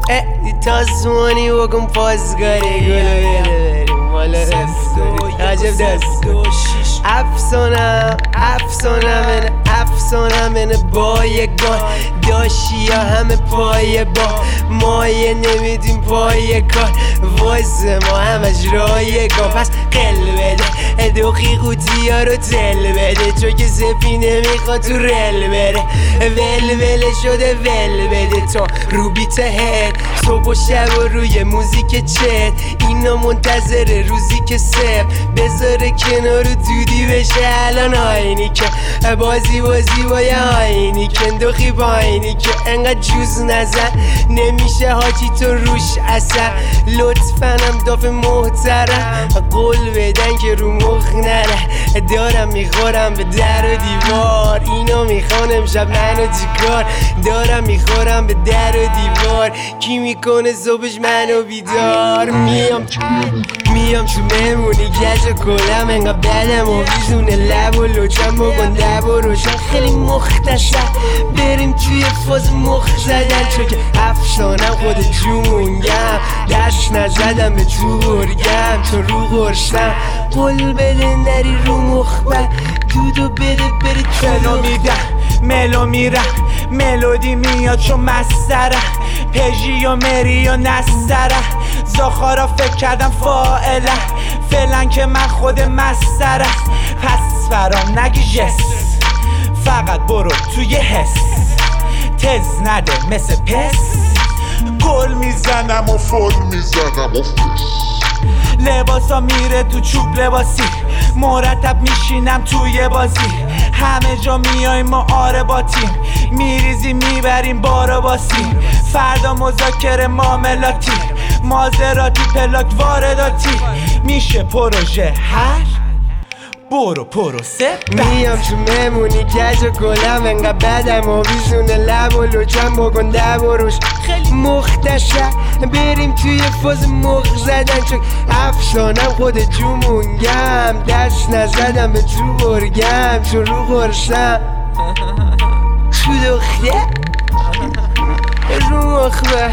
تازمانی بکن پازگاری گلو بره بریم والا عجب دست افسانم اینه بایگان داشی یا همه پای با مایه نمیدیم پای کار واسه ما همش رایگان پس قل بده دوخی قوطی ها رو تل بده چون که سپی نمیخواد تو رل بره ول شده ول بده تا رو بیت هد صبح و شب و روی موزیک چت اینا منتظر روزی که سب بذاره کنار دودی بشه الان آینی که بازی با یه آینی که انداخی با آینی که انقدر جوز نزن نمیشه حاجی تو روش اثر لطفنم داف محترم قول بدن که رو مخ نره دارم میخورم به در و دیوار اینو میخوان امشب منو چیکار دارم میخورم به در و دیوار کی میکنه صبحش منو بیدار میام تو مهمونی گج و کلم انقدر بدم و بیزونه لب و لوچم بکن دب و روشن خیلی مختصر بریم توی فاز مخ زدن چون که افسانم خود جونگم دست نزدم به تو برگم تو رو غرشم قول بده نری رو مخبر دودو بده بری چلو میدم ملو میرم ملودی میاد چون مستره پژی و مری و نستره زاخارا فکر کردم فائله فعلا که من خود مستره پس فرام نگی جس فقط برو توی حس تز نده مثل پس گل میزنم و فل میزنم و لباسا میره تو چوب لباسی مرتب میشینم توی بازی همه جا میایم ما آره با تیم میریزیم میبریم بارو باسیم فردا مذاکره معاملاتی مازراتی پلاک وارداتی میشه پروژه هر برو پروسه میام تو مهمونی گج و گلم انقدر بدم و بیزونه لب و لوچم بکن دب و روش خیلی مختصر بریم توی فاز مخ زدن چون افسانم خود جومونگم دست نزدم به تو برگم چون رو غرشم تو دخته رو مخبه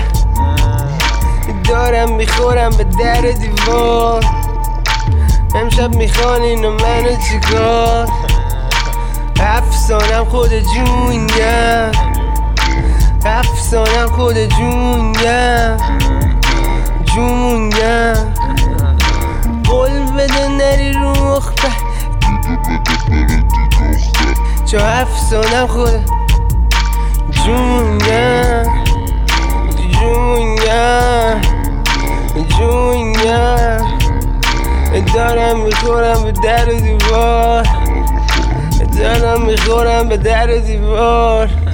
دارم میخورم به در دیوار امشب میخوان اینو منو چیکار افسانم خود جونگم افسانم خود جونگم قول بده نری رو مخبر چون افسانم خود جونگم دارم میخورم به در و دیوار